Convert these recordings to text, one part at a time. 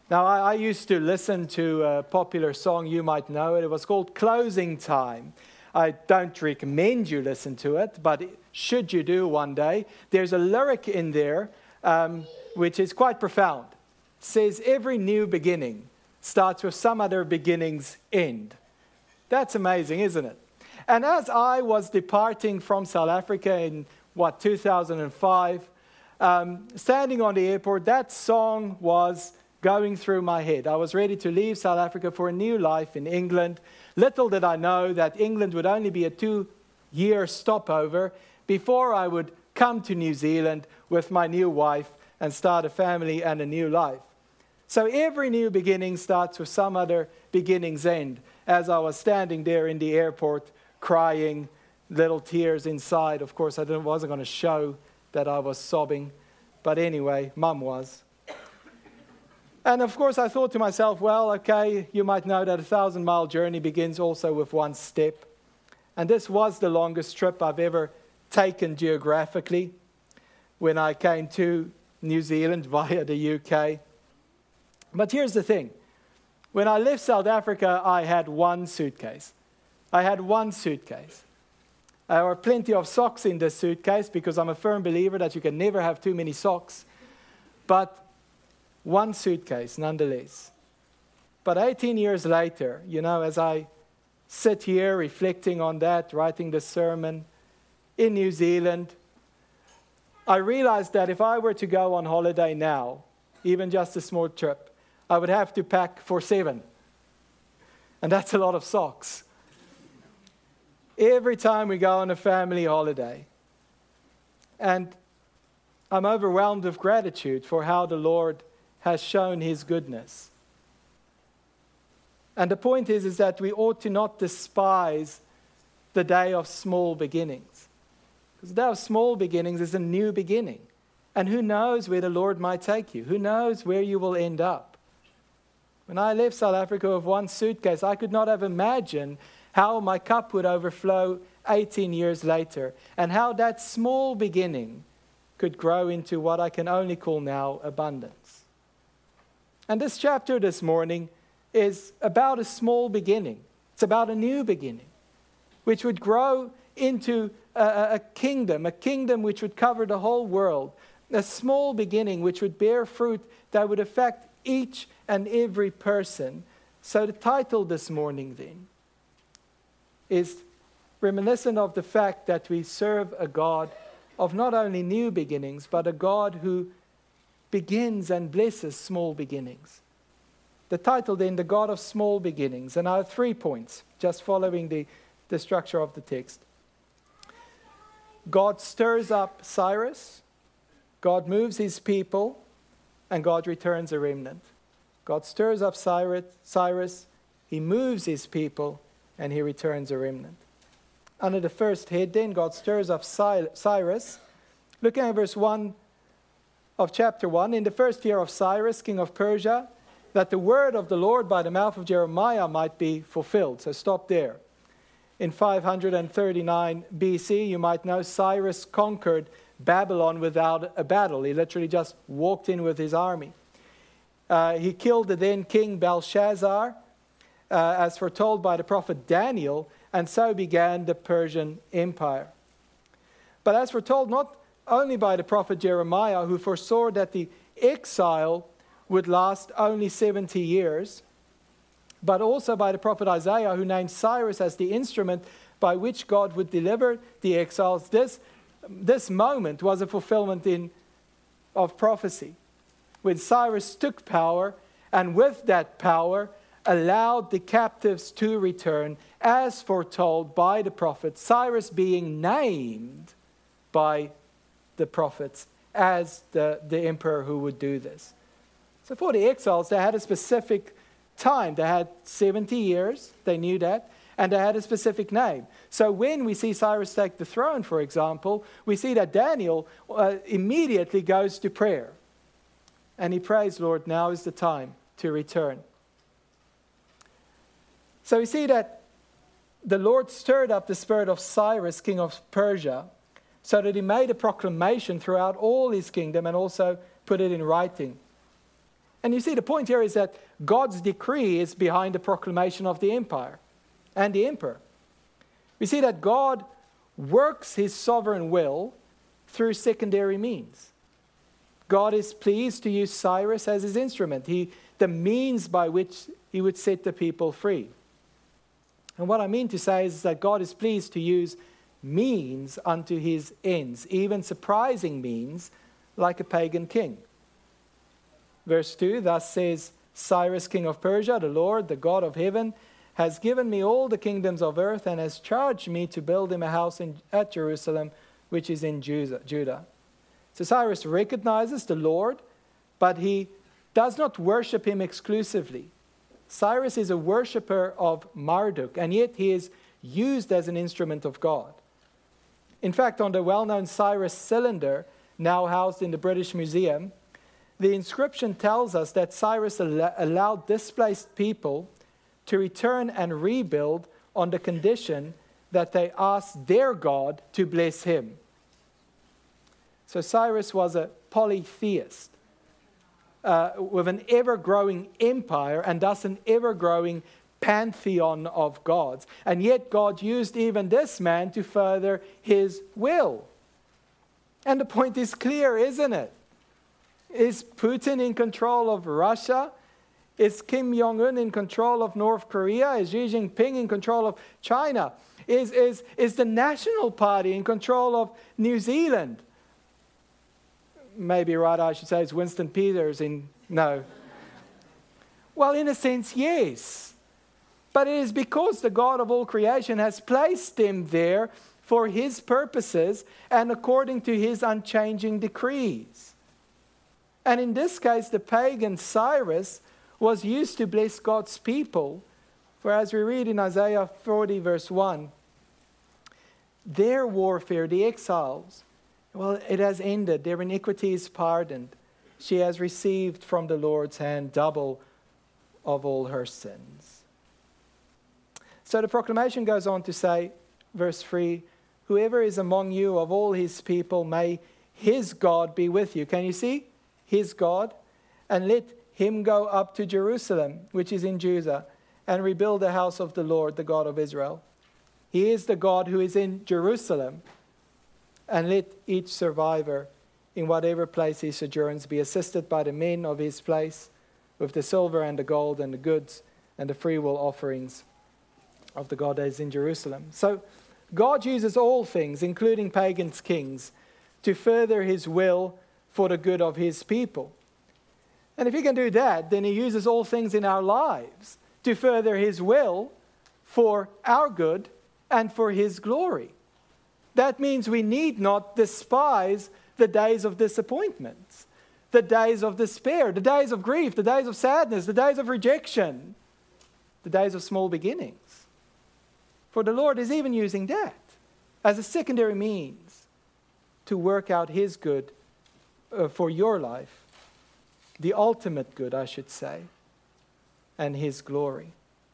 Now, I used to listen to a popular song, you might know it. It was called Closing Time. I don't recommend you listen to it, but should you do one day, there's a lyric in there which is quite profound. It says, every new beginning starts with some other beginning's end. That's amazing, isn't it? And as I was departing from South Africa in, 2005, standing on the airport, that song was going through my head. I was ready to leave South Africa for a new life in England. Little did I know that England would only be a 2-year stopover before I would come to New Zealand with my new wife and start a family and a new life. So every new beginning starts with some other beginning's end. As I was standing there in the airport, crying, little tears inside. Of course, I wasn't going to show that I was sobbing. But anyway, Mum was. And of course, I thought to myself, well, okay, you might know that a 1,000-mile journey begins also with one step. And this was the longest trip I've ever taken geographically when I came to New Zealand via the UK. But here's the thing. When I left South Africa, I had one suitcase. There were plenty of socks in this suitcase because I'm a firm believer that you can never have too many socks. But one suitcase nonetheless. But 18 years later, as I sit here reflecting on that, writing the sermon in New Zealand, I realized that if I were to go on holiday now, even just a small trip, I would have to pack for 7. And that's a lot of socks. Every time we go on a family holiday. And I'm overwhelmed with gratitude for how the Lord has shown his goodness. And the point is that we ought to not despise the day of small beginnings. Because the day of small beginnings is a new beginning. And who knows where the Lord might take you? Who knows where you will end up? When I left South Africa with one suitcase, I could not have imagined how my cup would overflow 18 years later, and how that small beginning could grow into what I can only call now abundance. And this chapter this morning is about a small beginning. It's about a new beginning, which would grow into a kingdom which would cover the whole world, a small beginning which would bear fruit that would affect each and every person. So the title this morning then is reminiscent of the fact that we serve a God of not only new beginnings, but a God who begins and blesses small beginnings. The title then, The God of Small Beginnings. And I have 3 points, just following the structure of the text. God stirs up Cyrus, God moves his people, and God returns a remnant. God stirs up Cyrus, he moves his people, and he returns a remnant. Under the first head then, God stirs up Cyrus. Looking at verse 1 of chapter 1, in the first year of Cyrus, king of Persia, that the word of the Lord by the mouth of Jeremiah might be fulfilled. So stop there. In 539 BC, you might know, Cyrus conquered Babylon without a battle. He literally just walked in with his army. He killed the then king Belshazzar, as foretold by the prophet Daniel, and so began the Persian Empire. But as foretold not only by the prophet Jeremiah, who foresaw that the exile would last only 70 years, but also by the prophet Isaiah, who named Cyrus as the instrument by which God would deliver the exiles. This moment was a fulfillment of prophecy, when Cyrus took power, and with that power allowed the captives to return, as foretold by the prophet, Cyrus being named by the prophets as the emperor who would do this. So for the exiles, they had a specific time. They had 70 years, they knew that, and they had a specific name. So when we see Cyrus take the throne, for example, we see that Daniel immediately goes to prayer. And he prays, Lord, now is the time to return. So we see that the Lord stirred up the spirit of Cyrus, king of Persia, so that he made a proclamation throughout all his kingdom and also put it in writing. And you see, the point here is that God's decree is behind the proclamation of the empire and the emperor. We see that God works his sovereign will through secondary means. God is pleased to use Cyrus as his instrument, the means by which he would set the people free. And what I mean to say is that God is pleased to use means unto his ends, even surprising means, like a pagan king. Verse 2, thus says Cyrus, king of Persia, the Lord, the God of heaven, has given me all the kingdoms of earth and has charged me to build him a house at Jerusalem, which is in Judah. So Cyrus recognizes the Lord, but he does not worship him exclusively. Cyrus is a worshipper of Marduk, and yet he is used as an instrument of God. In fact, on the well-known Cyrus cylinder, now housed in the British Museum, the inscription tells us that Cyrus allowed displaced people to return and rebuild on the condition that they asked their God to bless him. So Cyrus was a polytheist with an ever-growing empire and thus an ever-growing pantheon of gods. And yet God used even this man to further his will. And the point is clear, isn't it? Is Putin in control of Russia? Is Kim Jong-un in control of North Korea? Is Xi Jinping in control of China? Is the National Party in control of New Zealand? Maybe rather I should say it's Winston Peters no. Well, in a sense, yes. But it is because the God of all creation has placed him there for his purposes and according to his unchanging decrees. And in this case, the pagan Cyrus was used to bless God's people. For as we read in Isaiah 40 verse 1, their warfare, the exiles, well, it has ended. Their iniquity is pardoned. She has received from the Lord's hand double of all her sins. So the proclamation goes on to say, verse 3, whoever is among you of all his people, may his God be with you. Can you see? His God. And let him go up to Jerusalem, which is in Judah, and rebuild the house of the Lord, the God of Israel. He is the God who is in Jerusalem. And let each survivor, in whatever place he sojourns, be assisted by the men of his place with the silver and the gold and the goods and the freewill offerings of the God that is in Jerusalem. So God uses all things, including pagan kings, to further his will for the good of his people. And if he can do that, then he uses all things in our lives to further his will for our good and for his glory. That means we need not despise the days of disappointments, the days of despair, the days of grief, the days of sadness, the days of rejection, the days of small beginnings. For the Lord is even using that as a secondary means to work out his good for your life, the ultimate good, I should say, and his glory.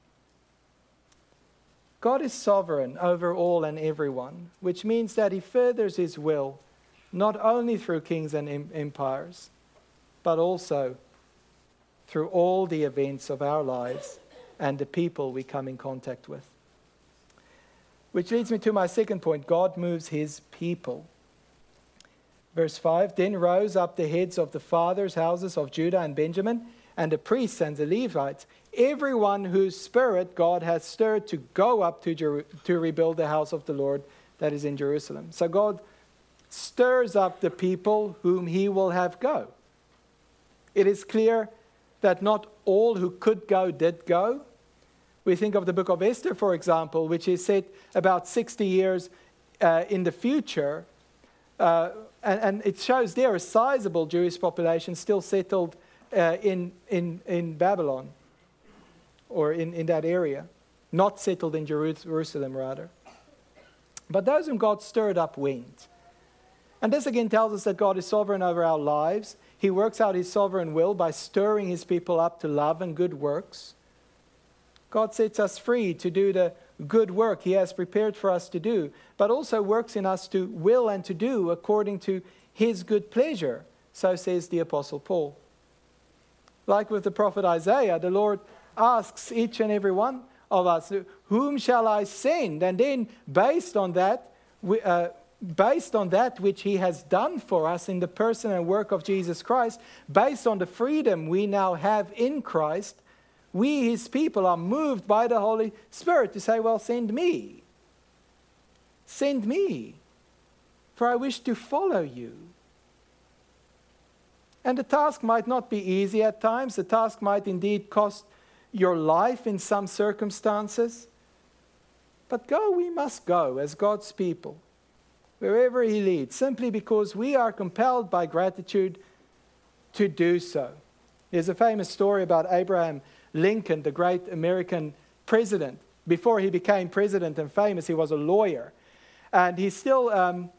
God is sovereign over all and everyone, which means that he furthers his will not only through kings and empires, but also through all the events of our lives and the people we come in contact with. Which leads me to my second point. God moves his people. Verse 5, then rose up the heads of the fathers' houses of Judah and Benjamin, and the priests and the Levites, everyone whose spirit God has stirred to go up to rebuild the house of the Lord that is in Jerusalem. So God stirs up the people whom he will have go. It is clear that not all who could go did go. We think of the book of Esther, for example, which is set about 60 years in the future. And it shows there a sizable Jewish population still settled in Babylon, or in that area, not settled in Jerusalem rather. But those whom God stirred up went. And this again tells us that God is sovereign over our lives. He works out his sovereign will by stirring his people up to love and good works. God sets us free to do the good work he has prepared for us to do, but also works in us to will and to do according to his good pleasure. So says the Apostle Paul. like with the prophet Isaiah, the Lord asks each and every one of us, whom shall I send? And then based on that which he has done for us in the person and work of Jesus Christ, based on the freedom we now have in Christ, we, his people, are moved by the Holy Spirit to say, well, send me. Send me, for I wish to follow you. And the task might not be easy at times. The task might indeed cost your life in some circumstances. But go, we must go as God's people, wherever he leads, simply because we are compelled by gratitude to do so. There's a famous story about Abraham Lincoln, the great American president. Before he became president and famous, he was a lawyer. And he still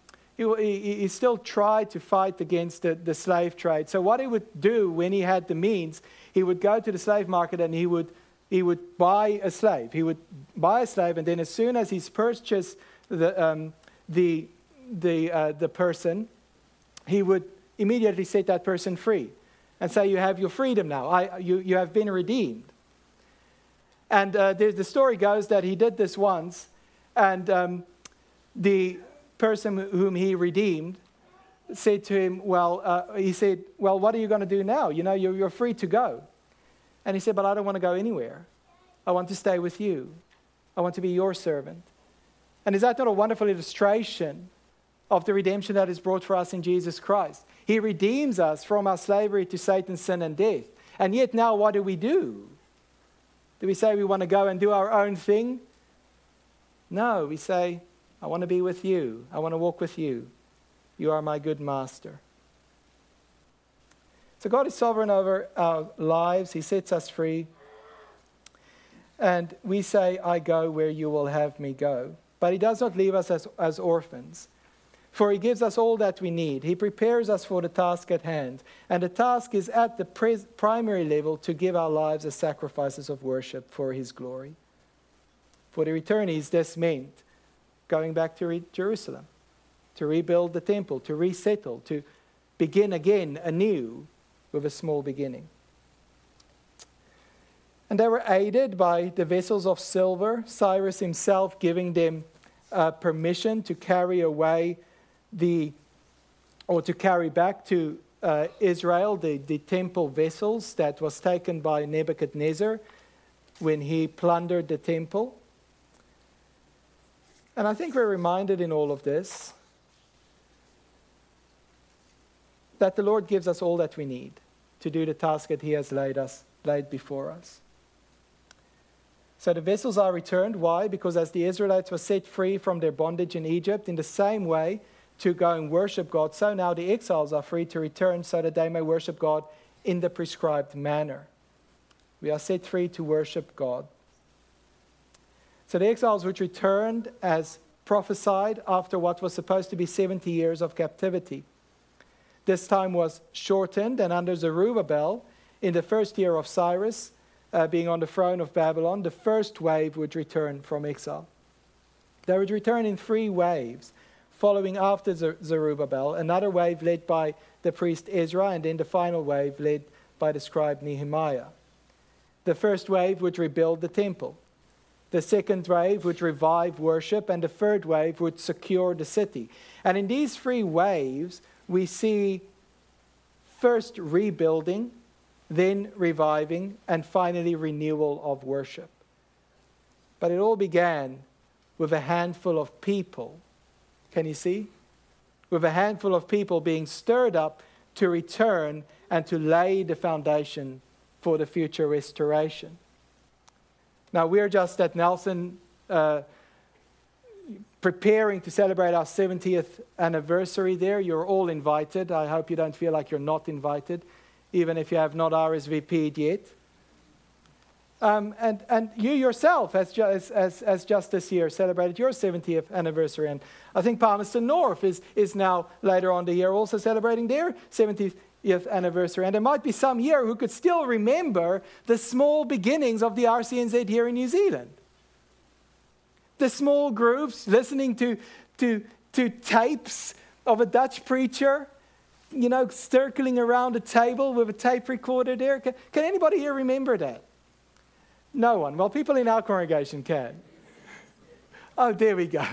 tried to fight against the slave trade. So what he would do when he had the means, he would go to the slave market and he would buy a slave. He would buy a slave, and then as soon as he's purchased the person, he would immediately set that person free and say, you have your freedom now. You have been redeemed. And the story goes that he did this once, and the person whom he redeemed said to him, what are you going to do now? You know, you're free to go. And he said, but I don't want to go anywhere. I want to stay with you. I want to be your servant. And is that not a wonderful illustration of the redemption that is brought for us in Jesus Christ? He redeems us from our slavery to Satan, sin, and death. And yet now what do? Do we say we want to go and do our own thing? No, we say, I want to be with you. I want to walk with you. You are my good master. So God is sovereign over our lives. He sets us free. And we say, I go where you will have me go. But he does not leave us as orphans. For he gives us all that we need. He prepares us for the task at hand. And the task is at the primary level to give our lives as sacrifices of worship for his glory. For the returnees, this meant going back to Jerusalem, to rebuild the temple, to resettle, to begin again anew with a small beginning. And they were aided by the vessels of silver, Cyrus himself giving them permission to carry away to carry back to Israel the temple vessels that was taken by Nebuchadnezzar when he plundered the temple. And I think we're reminded in all of this that the Lord gives us all that we need to do the task that he has laid before us. So the vessels are returned. Why? Because as the Israelites were set free from their bondage in Egypt, in the same way to go and worship God, so now the exiles are free to return so that they may worship God in the prescribed manner. We are set free to worship God. So the exiles which returned as prophesied after what was supposed to be 70 years of captivity. This time was shortened, and under Zerubbabel, in the first year of Cyrus, being on the throne of Babylon, the first wave would return from exile. They would return in 3 waves, following after Zerubbabel, another wave led by the priest Ezra, and then the final wave led by the scribe Nehemiah. The first wave would rebuild the temple. The second wave would revive worship, and the third wave would secure the city. And in these 3 waves, we see first rebuilding, then reviving, and finally renewal of worship. But it all began with a handful of people. Can you see? With a handful of people being stirred up to return and to lay the foundation for the future restoration. Now, we're just at Nelson preparing to celebrate our 70th anniversary there. You're all invited. I hope you don't feel like you're not invited, even if you have not RSVP'd yet. And you yourself, as just this year, celebrated your 70th anniversary. And I think Palmerston North is now, later on the year, also celebrating their 70th anniversary. And there might be some here who could still remember the small beginnings of the RCNZ here in New Zealand. The small groups listening to tapes of a Dutch preacher circling around a table with a tape recorder there. Can anybody here remember that? No one. Well, people in our congregation can. Oh, there we go.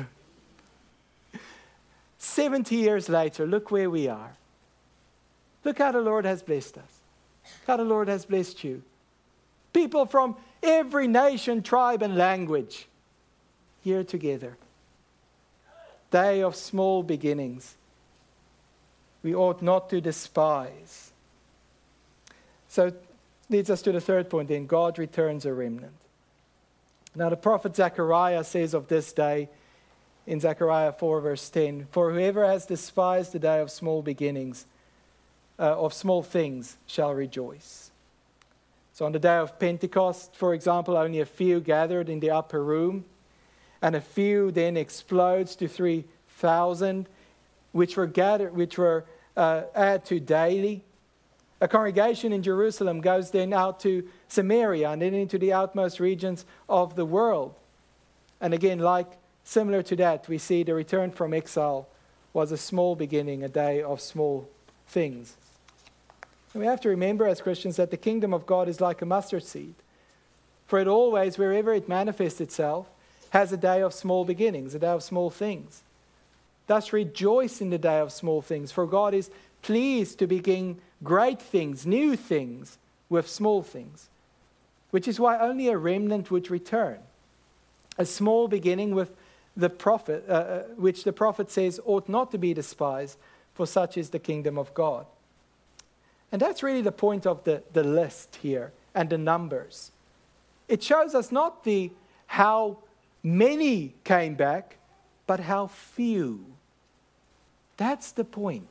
70 years later, look where we are. Look how the Lord has blessed us. How the Lord has blessed you. People from every nation, tribe, and language here together. Day of small beginnings. We ought not to despise. So leads us to the third point then. God returns a remnant. Now the prophet Zechariah says of this day in Zechariah 4 verse 10, "For whoever has despised the day of small beginnings, of small things, shall rejoice." So on the day of Pentecost, for example, only a few gathered in the upper room, and a few then explodes to 3,000, which were added to daily. A congregation in Jerusalem goes then out to Samaria and then into the outmost regions of the world. And again, similar to that, we see the return from exile was a small beginning, a day of small things. And we have to remember as Christians that the kingdom of God is like a mustard seed. For it always, wherever it manifests itself, has a day of small beginnings, a day of small things. Thus rejoice in the day of small things, for God is pleased to begin great things, new things, with small things. Which is why only a remnant would return. A small beginning with the prophet, which the prophet says ought not to be despised, for such is the kingdom of God. And that's really the point of the list here and the numbers. It shows us not how many came back, but how few. That's the point.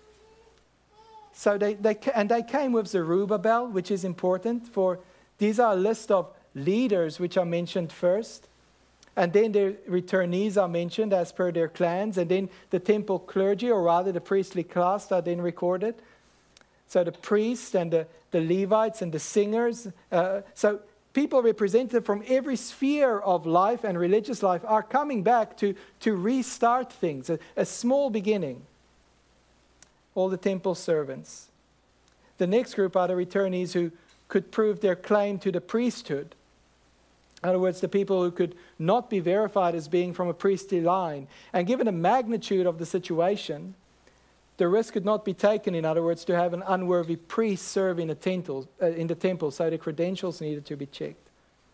So they came with Zerubbabel, which is important, for these are a list of leaders which are mentioned first. And then the returnees are mentioned as per their clans. And then the temple clergy, or rather the priestly class, are then recorded. So the priests and the Levites and the singers. So people represented from every sphere of life and religious life are coming back to restart things. A small beginning. All the temple servants. The next group are the returnees who could prove their claim to the priesthood. In other words, the people who could not be verified as being from a priestly line. And given the magnitude of the situation, the risk could not be taken, in other words, to have an unworthy priest serve in the temple, so the credentials needed to be checked.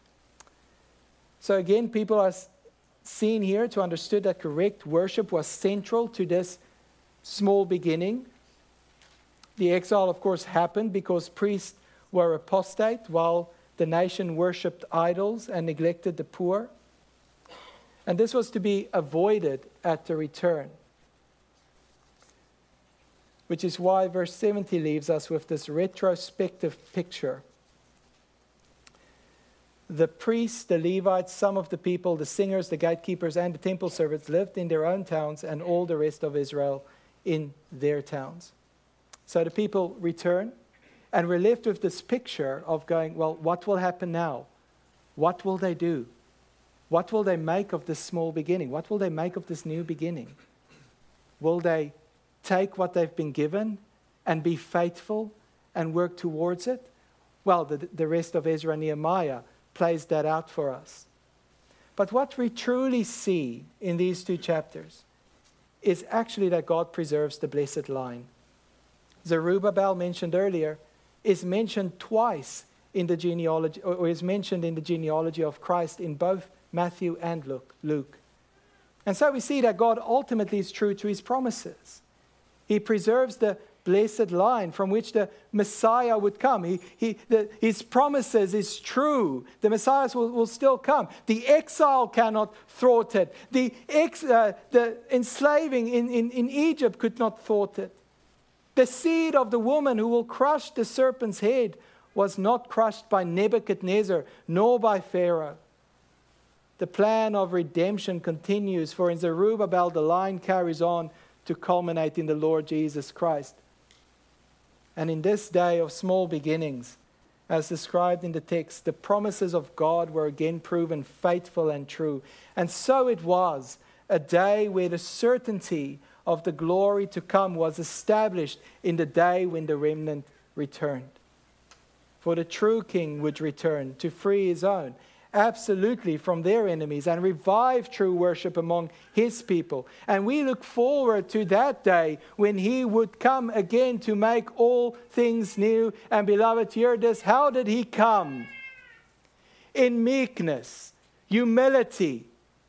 So again, people are seen here to understand that correct worship was central to this small beginning. The exile, of course, happened because priests were apostate while the nation worshipped idols and neglected the poor. And this was to be avoided at the return. Which is why verse 70 leaves us with this retrospective picture. The priests, the Levites, some of the people, the singers, the gatekeepers, and the temple servants lived in their own towns, and all the rest of Israel in their towns. So the people return, and we're left with this picture of going, well, what will happen now? What will they do? What will they make of this small beginning? What will they make of this new beginning? Will they take what they've been given and be faithful and work towards it? Well, the rest of Ezra and Nehemiah plays that out for us. But what we truly see in these two chapters is actually that God preserves the blessed line. Zerubbabel, mentioned earlier, is mentioned twice in the genealogy, or is mentioned in the genealogy of Christ in both Matthew and Luke. And so we see that God ultimately is true to his promises. He preserves the blessed line from which the Messiah would come. His promises is true. The Messiah will still come. The exile cannot thwart it. The enslaving in Egypt could not thwart it. The seed of the woman who will crush the serpent's head was not crushed by Nebuchadnezzar nor by Pharaoh. The plan of redemption continues, for in Zerubbabel the line carries on to culminate in the Lord Jesus Christ. And in this day of small beginnings, as described in the text, the promises of God were again proven faithful and true. And so it was a day where the certainty of the glory to come was established in the day when the remnant returned. For the true king would return to free his own, absolutely from their enemies, and revive true worship among his people. And we look forward to that day when he would come again to make all things new. And beloved, hear this. How did he come? In meekness, humility,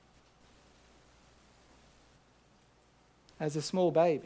as a small baby.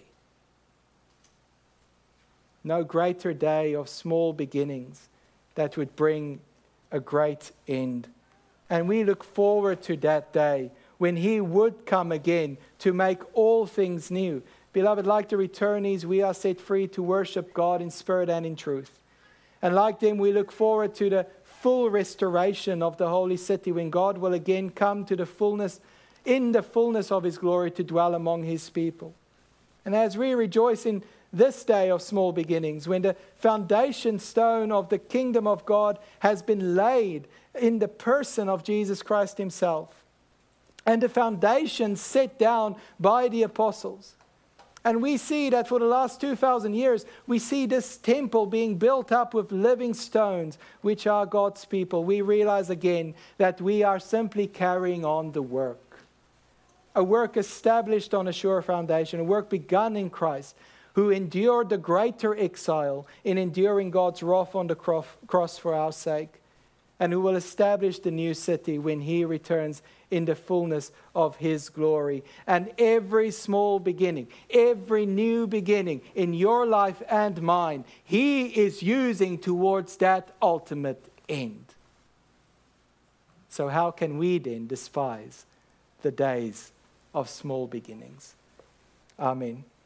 No greater day of small beginnings that would bring a great end. And we look forward to that day when he would come again to make all things new. Beloved, like the returnees, we are set free to worship God in spirit and in truth. And like them, we look forward to the full restoration of the holy city when God will again come to the fullness, in the fullness of his glory, to dwell among his people. And as we rejoice in this day of small beginnings, when the foundation stone of the kingdom of God has been laid in the person of Jesus Christ himself, and the foundation set down by the apostles. And we see that for the last 2,000 years, we see this temple being built up with living stones, which are God's people. We realize again that we are simply carrying on the work. A work established on a sure foundation, a work begun in Christ, who endured the greater exile in enduring God's wrath on the cross for our sake, and who will establish the new city when he returns in the fullness of his glory. And every small beginning, every new beginning in your life and mine, he is using towards that ultimate end. So how can we then despise the days of small beginnings? Amen.